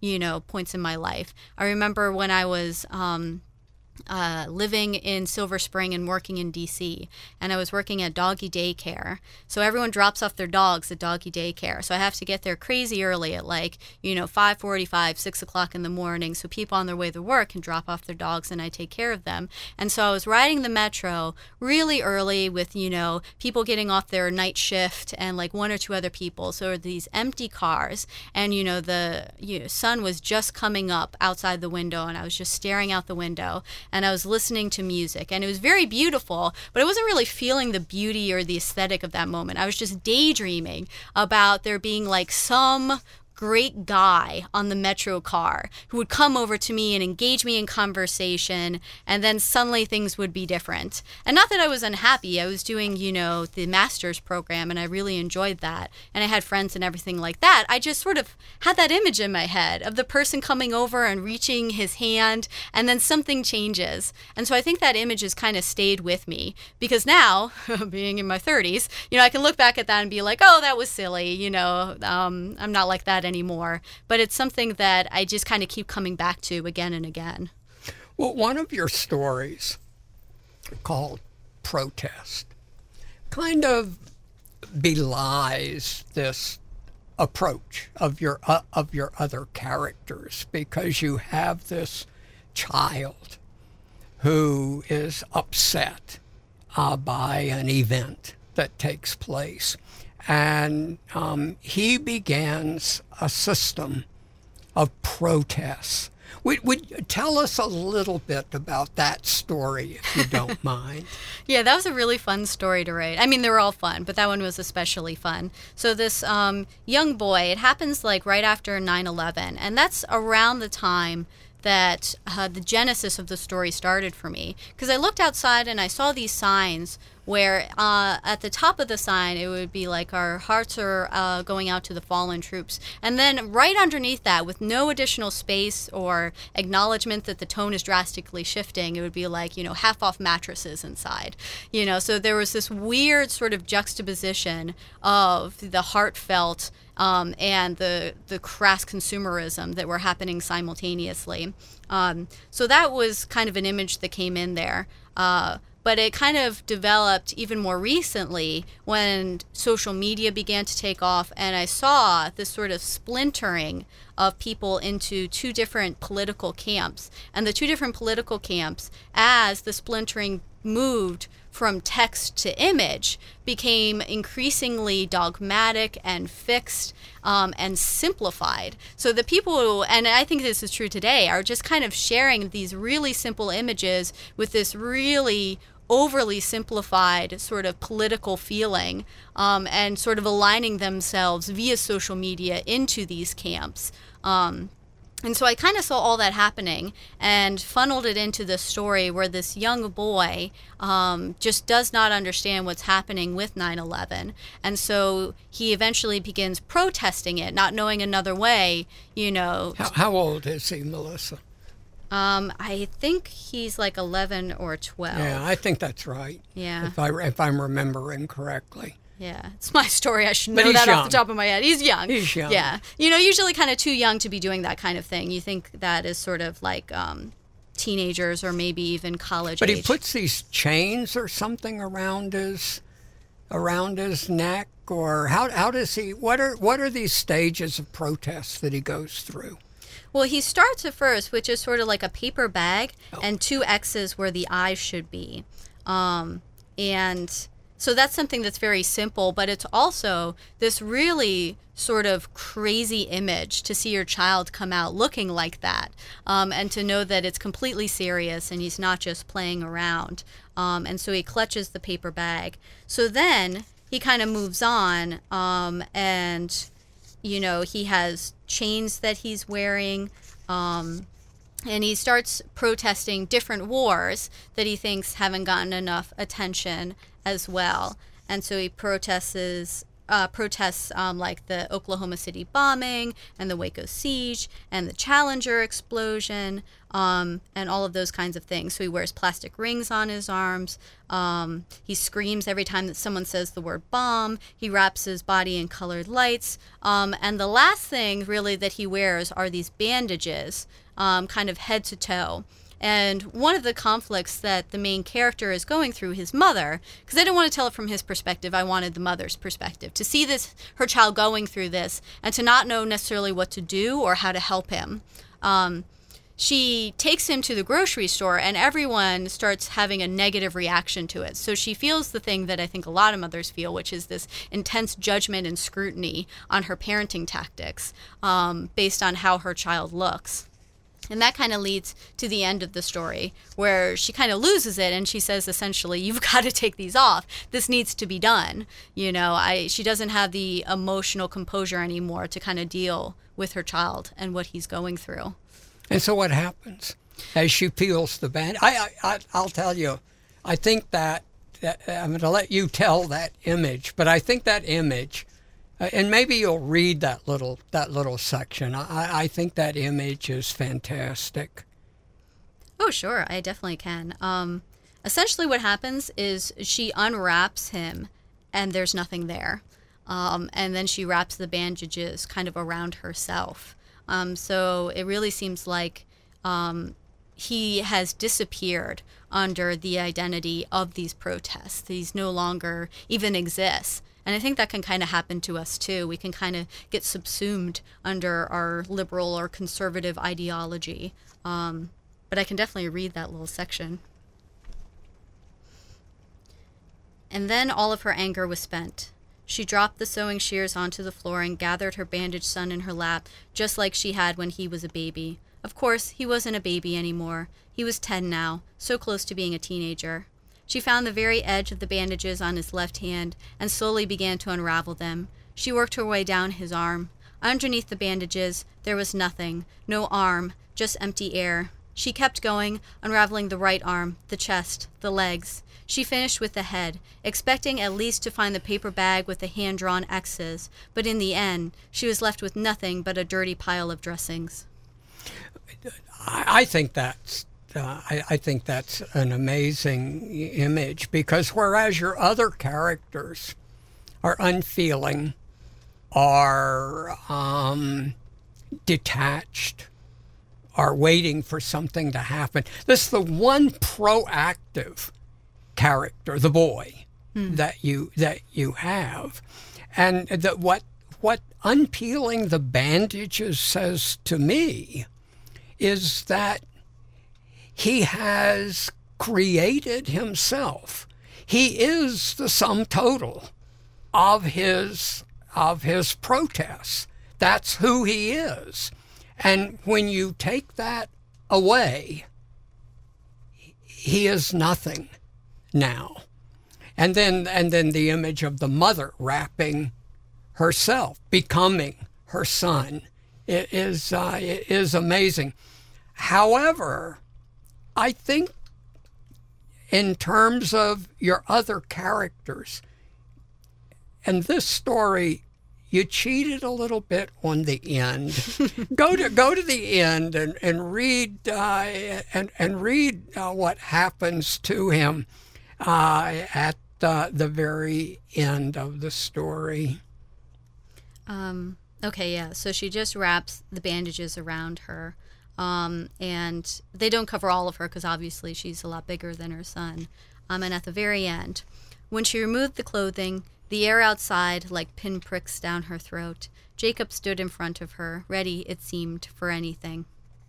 you know, points in my life. I remember when I was um, uh, living in Silver Spring and working in D C, and I was working at doggy daycare. So everyone drops off their dogs at doggy daycare. So I have to get there crazy early at like, you know, five forty-five, six o'clock in the morning, so people on their way to work can drop off their dogs and I take care of them. And so I was riding the metro really early with, you know, people getting off their night shift and like one or two other people. So these empty cars, and, you know, the you know, sun was just coming up outside the window, and I was just staring out the window. And I was listening to music, and it was very beautiful, but I wasn't really feeling the beauty or the aesthetic of that moment. I was just daydreaming about there being like some great guy on the metro car who would come over to me and engage me in conversation, and then suddenly things would be different. And not that I was unhappy. I was doing, you know, the master's program, and I really enjoyed that, and I had friends and everything like that. I just sort of had that image in my head of the person coming over and reaching his hand, and then something changes. And so I think that image has kind of stayed with me, because now, being in my thirties, you know, I can look back at that and be like, oh, that was silly, you know, um, I'm not like that anymore. But it's something that I just kind of keep coming back to again and again. Well, one of your stories, called Protest, kind of belies this approach of your uh, of your other characters, because you have this child who is upset uh, by an event that takes place. And um, he begins a system of protests. Would, would you tell us a little bit about that story, if you don't mind? Yeah, that was a really fun story to write. I mean, they were all fun, but that one was especially fun. So this um, young boy, it happens like right after nine eleven, and that's around the time that uh, the genesis of the story started for me. Because I looked outside and I saw these signs where uh, at the top of the sign it would be like, our hearts are uh, going out to the fallen troops. And then right underneath that, with no additional space or acknowledgement that the tone is drastically shifting, it would be like, you know, half off mattresses inside. You know, so there was this weird sort of juxtaposition of the heartfelt Um, and the the crass consumerism that were happening simultaneously. Um, so that was kind of an image that came in there. Uh, but it kind of developed even more recently when social media began to take off, and I saw this sort of splintering of people into two different political camps. And the two different political camps, as the splintering moved from text to image, became increasingly dogmatic and fixed um, and simplified. So the people who, and I think this is true today, are just kind of sharing these really simple images with this really overly simplified sort of political feeling, um, and sort of aligning themselves via social media into these camps. Um, And so I kind of saw all that happening and funneled it into this story where this young boy um, just does not understand what's happening with nine eleven. And so he eventually begins protesting it, not knowing another way, you know. How, how old is he, Melissa? Um, I think he's like eleven or twelve. Yeah, I think that's right. Yeah. If, I, if I'm remembering correctly. Yeah, it's my story. I should But know he's that young. off the top of my head. He's young. He's young. Yeah. You know, usually kind of too young to be doing that kind of thing. You think that is sort of like um, teenagers or maybe even college But age. he puts these chains or something around his around his neck, or how how does he? What are what are these stages of protest that he goes through? Well, he starts at first, which is sort of like a paper bag Oh. and two X's where the eyes should be. Um, and so that's something that's very simple, but it's also this really sort of crazy image to see your child come out looking like that, um, and to know that it's completely serious and he's not just playing around. Um, and so he clutches the paper bag. So then he kind of moves on, um, and, you know, he has chains that he's wearing, um, and he starts protesting different wars that he thinks haven't gotten enough attention as well. And so he protests uh, protests um, like the Oklahoma City bombing and the Waco siege and the Challenger explosion um, and all of those kinds of things. So he wears plastic rings on his arms. Um, he screams every time that someone says the word bomb. He wraps his body in colored lights. Um, and the last thing really that he wears are these bandages, um, kind of head to toe. And one of the conflicts that the main character is going through, his mother, because I didn't want to tell it from his perspective, I wanted the mother's perspective, to see this, her child going through this, and to not know necessarily what to do or how to help him. Um, she takes him to the grocery store, and everyone starts having a negative reaction to it. So she feels the thing that I think a lot of mothers feel, which is this intense judgment and scrutiny on her parenting tactics um, based on how her child looks. And that kind of leads to the end of the story, where she kind of loses it, and she says, essentially, you've got to take these off. This needs to be done. You know, I she doesn't have the emotional composure anymore to kind of deal with her child and what he's going through. And so what happens as she peels the band? I, I, I'll tell you, I think that, that I'm going to let you tell that image, but I think that image... Uh, and maybe you'll read that little that little section. I, I think that image is fantastic. Oh, sure. I definitely can. Um, essentially what happens is she unwraps him, and there's nothing there. Um, and then she wraps the bandages kind of around herself. Um, so it really seems like um, he has disappeared under the identity of these protests. These no longer even exist. And I think that can kind of happen to us, too. We can kind of get subsumed under our liberal or conservative ideology. Um, but I can definitely read that little section. And then all of her anger was spent. She dropped the sewing shears onto the floor and gathered her bandaged son in her lap, just like she had when he was a baby. Of course, he wasn't a baby anymore. He was ten now, so close to being a teenager. She found the very edge of the bandages on his left hand and slowly began to unravel them. She worked her way down his arm. Underneath the bandages, there was nothing, no arm, just empty air. She kept going, unraveling the right arm, the chest, the legs. She finished with the head, expecting at least to find the paper bag with the hand-drawn X's, but in the end, she was left with nothing but a dirty pile of dressings. I think that's Uh, I, I think that's an amazing image, because whereas your other characters are unfeeling, are um, detached, are waiting for something to happen, this is the one proactive character, the boy, hmm. that you that you have, and that what what unpeeling the bandages says to me is that he has created himself. He is the sum total of his of his protests. That's who he is. And when you take that away, he is nothing now. And then and then the image of the mother wrapping herself, becoming her son, it is uh, it is amazing. However, I think in terms of your other characters, and this story, you cheated a little bit on the end. go to go to the end and and read uh, and and read uh, what happens to him uh, at uh, the very end of the story. Um. Okay. Yeah. So she just wraps the bandages around her. Um, and they don't cover all of her because obviously she's a lot bigger than her son. Um, and at the very end, when she removed the clothing, the air outside like pinpricks down her throat, Jacob stood in front of her, ready, it seemed, for anything.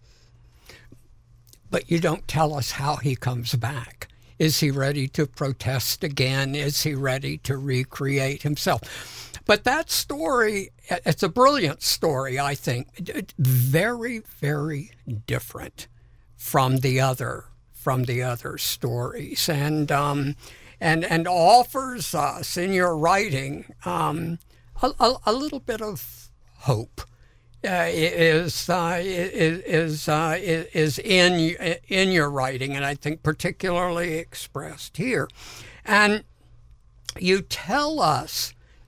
But you don't tell us how he comes back. Is he ready to protest again? Is he ready to recreate himself? But that story, it's a brilliant story, I think. Very, very different from the other from the other stories, and um, and and offers us in your writing um, a, a, a little bit of hope. Uh, is uh, is uh, is in in your writing, and I think particularly expressed here, and you tell us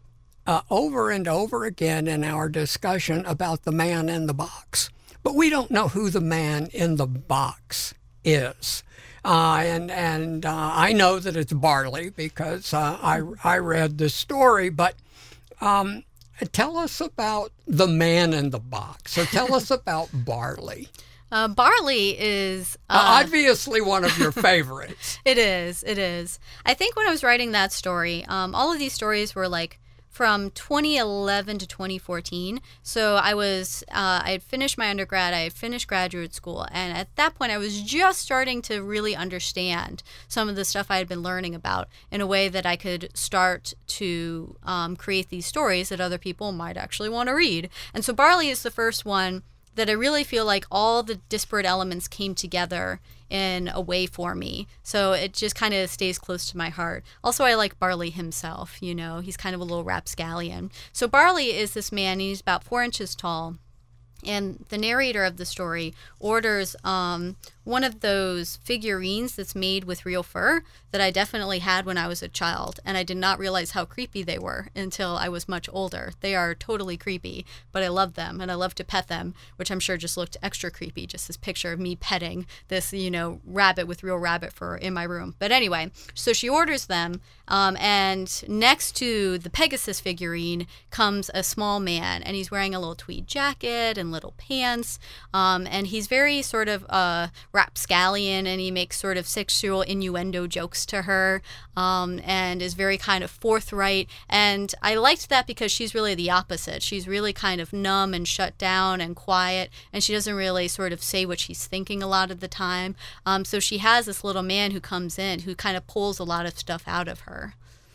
uh, over and over again in our discussion about the man in the box. But we don't know who the man in the box is. Uh, and and uh, I know that it's Barley because uh, I, I read the story. But um, tell us about the man in the box. So tell us about Barley. Uh, Barley is uh, uh, obviously one of your favorites. It is. It is. I think when I was writing that story, um, all of these stories were like from twenty eleven to twenty fourteen. So I was, uh, I had finished my undergrad, I had finished graduate school, and at that point I was just starting to really understand some of the stuff I had been learning about in a way that I could start to um, create these stories that other people might actually want to read. And so Barley is the first one that I really feel like all the disparate elements came together in a way for me. So it just kind of stays close to my heart. Also, I like Barley himself, you know, he's kind of a little rapscallion. So Barley is this man, he's about four inches tall. And the narrator of the story orders um, one of those figurines that's made with real fur that I definitely had when I was a child. And I did not realize how creepy they were until I was much older. They are totally creepy, but I love them and I love to pet them, which I'm sure just looked extra creepy, just this picture of me petting this, you know, rabbit with real rabbit fur in my room. But anyway, so she orders them. Um, and next to the Pegasus figurine comes a small man, and he's wearing a little tweed jacket and little pants. Um, and he's very sort of uh, rapscallion, and he makes sort of sexual innuendo jokes to her, um, and is very kind of forthright. And I liked that because she's really the opposite. She's really kind of numb and shut down and quiet, and she doesn't really sort of say what she's thinking a lot of the time. Um, so she has this little man who comes in who kind of pulls a lot of stuff out of her.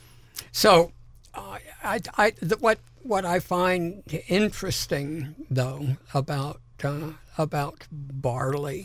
So uh, I, I, the, what what I find interesting, though, about uh, about Barley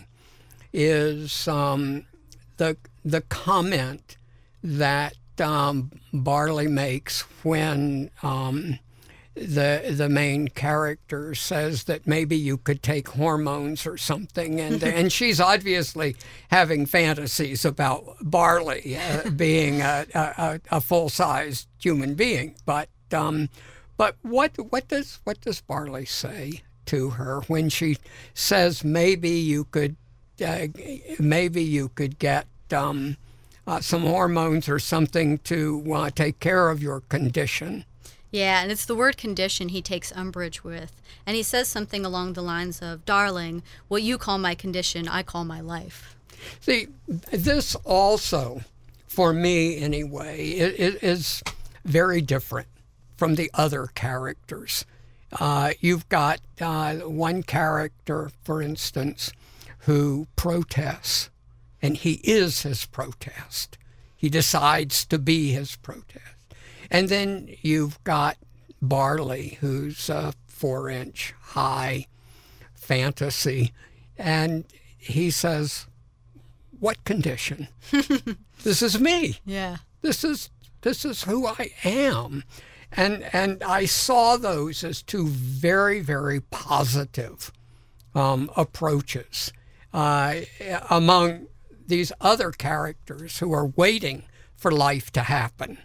is um, the the comment that um, Barley makes when um, the the main character says that maybe you could take hormones or something, and and she's obviously having fantasies about Barley uh, being a, a, a full-sized human being. But um, but what what does what does Barley say to her when she says maybe you could uh, maybe you could get um, uh, some hormones or something to uh, take care of your condition? Yeah, and it's the word condition he takes umbrage with. And he says something along the lines of, "Darling, what you call my condition, I call my life." See, this also, for me anyway, it, it is very different from the other characters. Uh, you've got uh, one character, for instance, who protests, and he is his protest. He decides to be his protest. And then you've got Barley, who's a four-inch high fantasy, and he says, "What condition? This is me. Yeah. This is this is who I am." And and I saw those as two very, very positive um, approaches uh, among these other characters who are waiting for life to happen.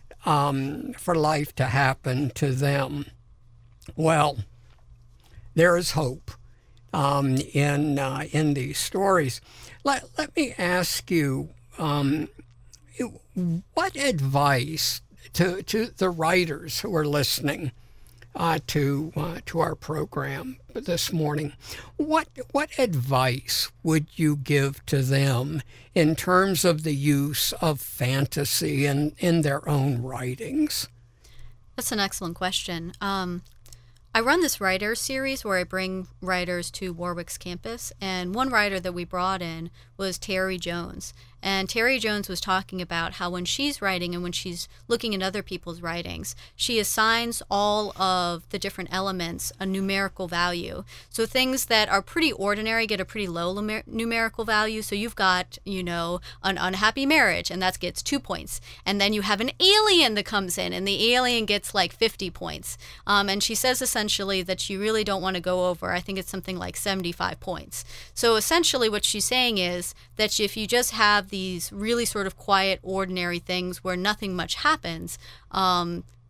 Um, for life to happen to them. Well, there is hope um, in uh, in these stories. Let, let me ask you, um, what advice to, to the writers who are listening uh, to uh, to our program this morning, what what advice would you give to them in terms of the use of fantasy in, in their own writings? That's an excellent question. Um, I run this writer series where I bring writers to Warwick's campus, and one writer that we brought in was Terry Jones. And Terry Jones was talking about how when she's writing and when she's looking at other people's writings, she assigns all of the different elements a numerical value. So things that are pretty ordinary get a pretty low numer- numerical value. So you've got, you know, an unhappy marriage, and that gets two points. And then you have an alien that comes in, and the alien gets like fifty points. Um, and she says essentially that you really don't want to go over, I think it's something like seventy-five points. So essentially what she's saying is that if you just have these really sort of quiet, ordinary things where nothing much happens, um,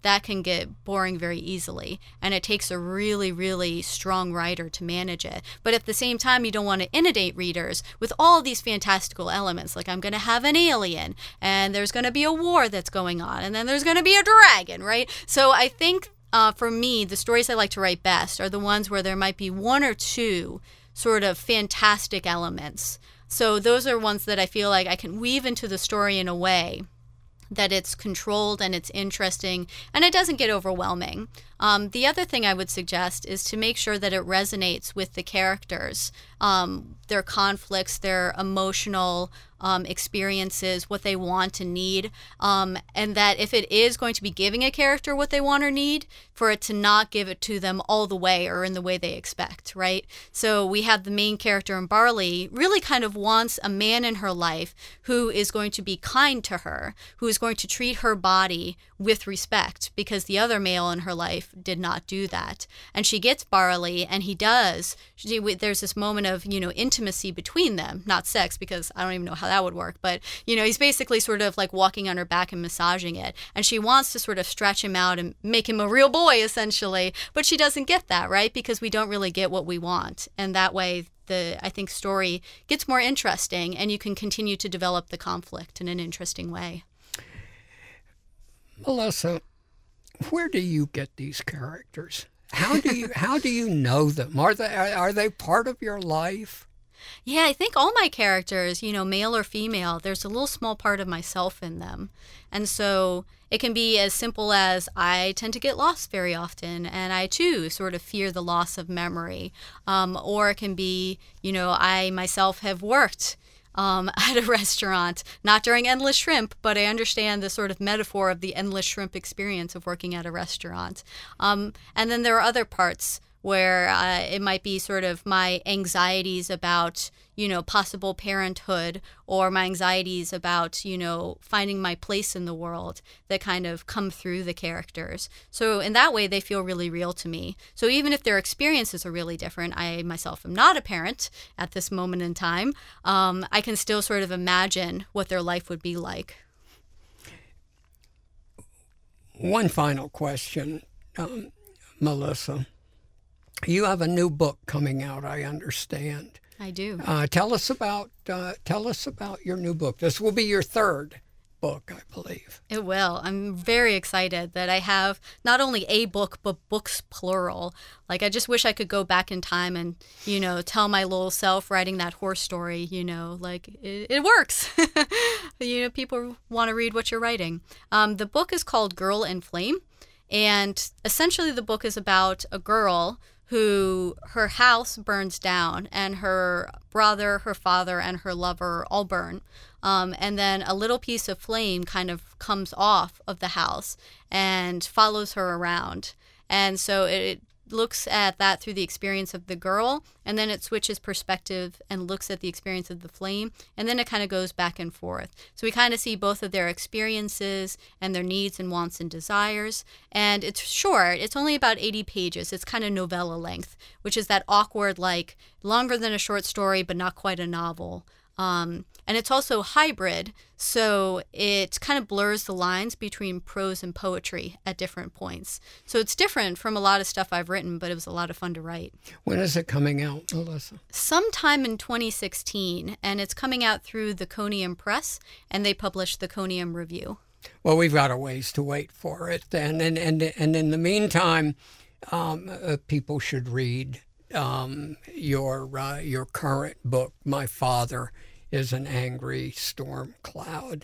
that can get boring very easily. And it takes a really, really strong writer to manage it. But at the same time, you don't want to inundate readers with all these fantastical elements. Like, I'm going to have an alien, and there's going to be a war that's going on, and then there's going to be a dragon, right? So I think uh, for me, the stories I like to write best are the ones where there might be one or two sort of fantastic elements. So those are ones that I feel like I can weave into the story in a way that it's controlled and it's interesting and it doesn't get overwhelming. Um, the other thing I would suggest is to make sure that it resonates with the characters, um, their conflicts, their emotional um, experiences, what they want and need, um, and that if it is going to be giving a character what they want or need, for it to not give it to them all the way or in the way they expect, right? So we have the main character in Barley really kind of wants a man in her life who is going to be kind to her, who is going to treat her body with respect, because the other male in her life did not do that. And she gets Barley, and he does. She, there's this moment of, you know, intimacy between them, not sex, because I don't even know how that would work. But, you know, he's basically sort of like walking on her back and massaging it. And she wants to sort of stretch him out and make him a real boy, essentially. But she doesn't get that, right? Because we don't really get what we want. And that way, the, I think, story gets more interesting, and you can continue to develop the conflict in an interesting way. Melissa, where do you get these characters? How do you how do you know them? Are they are they part of your life? Yeah, I think all my characters, you know, male or female, there's a little small part of myself in them. And so it can be as simple as I tend to get lost very often, and I too sort of fear the loss of memory. Um, or it can be, you know, I myself have worked Um, at a restaurant, not during Endless Shrimp, but I understand the sort of metaphor of the Endless Shrimp experience of working at a restaurant. Um, and then there are other parts where uh, it might be sort of my anxieties about, you know, possible parenthood, or my anxieties about, you know, finding my place in the world that kind of come through the characters. So in that way, they feel really real to me. So even if their experiences are really different, I myself am not a parent at this moment in time, um, I can still sort of imagine what their life would be like. One final question, um, Melissa. You have a new book coming out, I understand. I do. Uh, tell us about uh, tell us about your new book. This will be your third book, I believe. It will. I'm very excited that I have not only a book, but books plural. Like, I just wish I could go back in time and, you know, tell my little self writing that horse story, you know, like, it, it works. You know, people want to read what you're writing. Um, the book is called Girl in Flame. And essentially the book is about a girl who, her house burns down, and her brother, her father, and her lover all burn. Um, and then a little piece of flame kind of comes off of the house and follows her around. And so it looks at that through the experience of the girl, and then it switches perspective and looks at the experience of the flame, and then it kind of goes back and forth. So we kind of see both of their experiences and their needs and wants and desires. And it's short. It's only about eighty pages. It's kind of novella length, which is that awkward, like, longer than a short story, but not quite a novel. Um, and it's also hybrid, so it kind of blurs the lines between prose and poetry at different points. So it's different from a lot of stuff I've written, but it was a lot of fun to write. When is it coming out, Melissa? Sometime in twenty sixteen, and it's coming out through the Conium Press, and they published the Conium Review. Well, we've got a ways to wait for it, and and and, and in the meantime, um, uh, people should read um, your uh, your current book, My Father is an Angry Storm Cloud.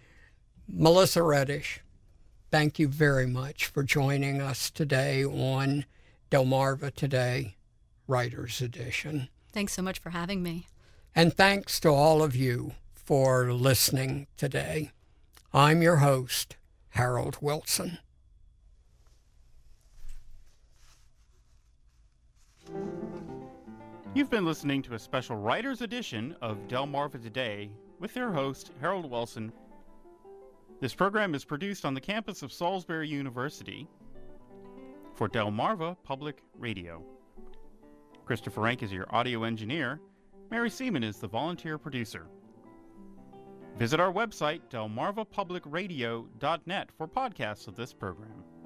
Melissa Reddish, thank you very much for joining us today on Delmarva Today, Writer's Edition. Thanks so much for having me. And thanks to all of you for listening today. I'm your host, Harold Wilson. You've been listening to a special writer's edition of Delmarva Today with their host, Harold Wilson. This program is produced on the campus of Salisbury University for Delmarva Public Radio. Christopher Rank is your audio engineer. Mary Seaman is the volunteer producer. Visit our website, delmarva public radio dot net, for podcasts of this program.